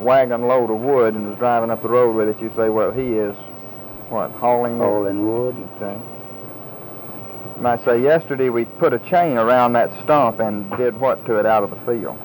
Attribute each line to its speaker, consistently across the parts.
Speaker 1: wagon load of wood and was driving up the road with it, you say, well, he is, what, hauling wood?
Speaker 2: Hauling wood.
Speaker 1: Okay. You might say, yesterday we put a chain around that stump and did what to it out of the field?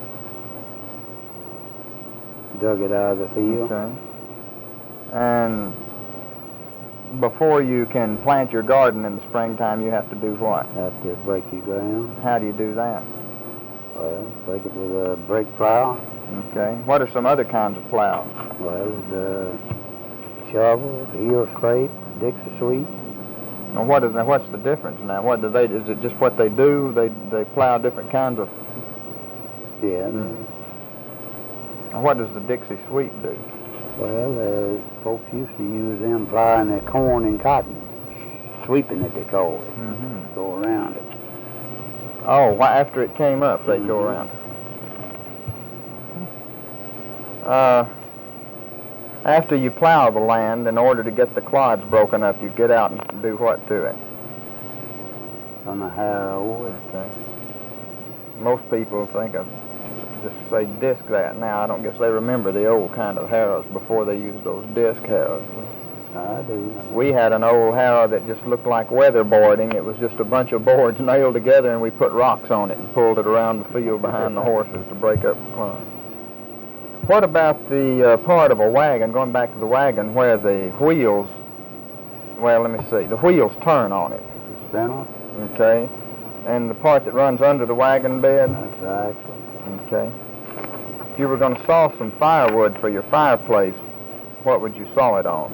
Speaker 2: Dug it out of the field.
Speaker 1: Okay. And before you can plant your garden in the springtime, you have to do what?
Speaker 2: Have to break your ground.
Speaker 1: How do you do that?
Speaker 2: Well, break it with a brake plow.
Speaker 1: Okay. What are some other kinds of plows?
Speaker 2: Well, there's a shovel, heel scrape, Dixie sweep.
Speaker 1: And what's the difference now? What do they? Is it just what they do? They plow different kinds of.
Speaker 2: Yeah.
Speaker 1: And what does the Dixie sweep do?
Speaker 2: Well, folks used to use them plowing their corn and cotton. Sweeping it, they call it.
Speaker 1: Mm-hmm.
Speaker 2: Go around it.
Speaker 1: Oh, after it came up, they go around. After you plow the land, in order to get the clods broken up, you get out and do what to it?
Speaker 2: On the harrow.
Speaker 1: Okay. Most people think of, just say disc that now. I don't guess they remember the old kind of harrows before they used those disc harrows.
Speaker 2: I do.
Speaker 1: We had an old harrow that just looked like weatherboarding. It was just a bunch of boards nailed together, and we put rocks on it and pulled it around the field behind the horses to break up the clods. What about the part of a wagon, going back to the wagon, where the wheels, well, let me see, the wheels turn on it?
Speaker 2: The spindle?
Speaker 1: Okay. And the part that runs under the wagon bed?
Speaker 2: That's the axle.
Speaker 1: Okay. If you were going to saw some firewood for your fireplace, what would you saw it on?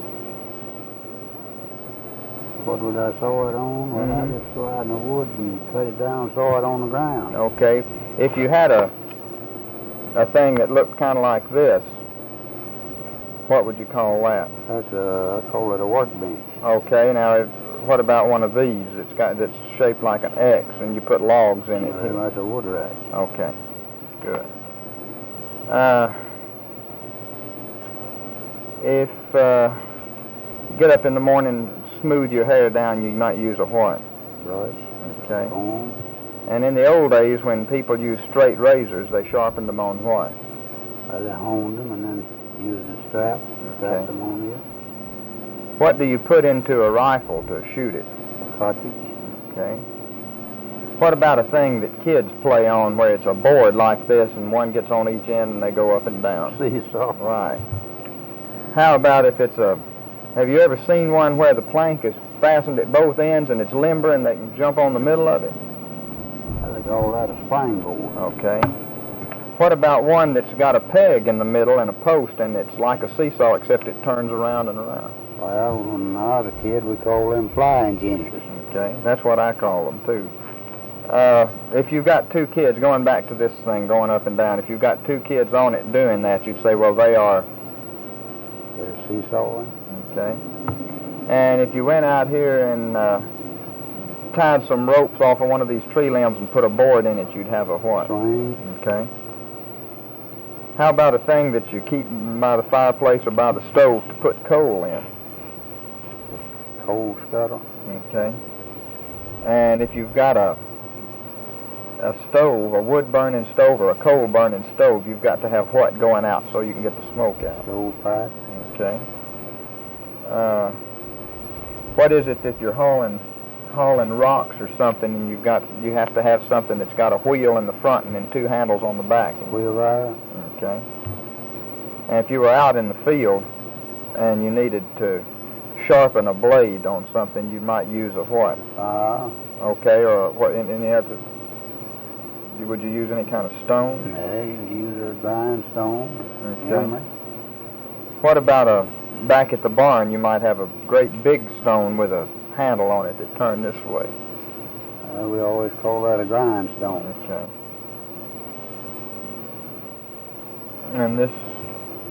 Speaker 2: What would I saw it on? Well, I just slide in the wood and cut it down, saw it on the ground.
Speaker 1: Okay. If you had a thing that looked kind of like this, what would you call that?
Speaker 2: I call it a workbench.
Speaker 1: Okay. Now, what about one of these? That's shaped like an X, and you put logs in it.
Speaker 2: That's a wood rack.
Speaker 1: Okay. Good. If you get up in the morning and smooth your hair down, you might use a what?
Speaker 2: Brush.
Speaker 1: Okay.
Speaker 2: Comb.
Speaker 1: And in the old days, when people used straight razors, they sharpened them on what?
Speaker 2: They honed them and then used the strap, strapped them on there.
Speaker 1: What do you put into a rifle to shoot it?
Speaker 2: Cartridge.
Speaker 1: Okay. What about a thing that kids play on where it's a board like this and one gets on each end and they go up and down?
Speaker 2: Seesaw.
Speaker 1: Right. How about if it's have you ever seen one where the plank is fastened at both ends and it's limber and they can jump on the middle of it?
Speaker 2: They call that a springboard.
Speaker 1: Okay. What about one that's got a peg in the middle and a post and it's like a seesaw except it turns around and around?
Speaker 2: Well, when I was a kid, we called them flying geniuses.
Speaker 1: Okay, that's what I call them too. If you've got two kids, going back to this thing going up and down, if you've got two kids on it doing that, you'd say, well, they're
Speaker 2: seesawing.
Speaker 1: Okay. And if you went out here and tied some ropes off of one of these tree limbs and put a board in it, you'd have a what?
Speaker 2: Swing.
Speaker 1: Okay. How about a thing that you keep by the fireplace or by the stove to put coal in?
Speaker 2: Coal scuttle.
Speaker 1: Okay. And if you've got a stove, a wood-burning stove or a coal-burning stove, you've got to have what going out so you can get the smoke out?
Speaker 2: Stove pipe.
Speaker 1: Okay. What is it that you're hauling rocks or something, and you have to have something that's got a wheel in the front and then two handles on the back?
Speaker 2: Wheelbarrow.
Speaker 1: Okay. And if you were out in the field and you needed to sharpen a blade on something, you might use a what? Okay, or what? Any other? Would you use any kind of stone?
Speaker 2: Yeah, you use a grindstone.
Speaker 1: Okay. What about back at the barn? You might have a great big stone with a handle on it that turned this way.
Speaker 2: We always call that a grindstone.
Speaker 1: Okay. And this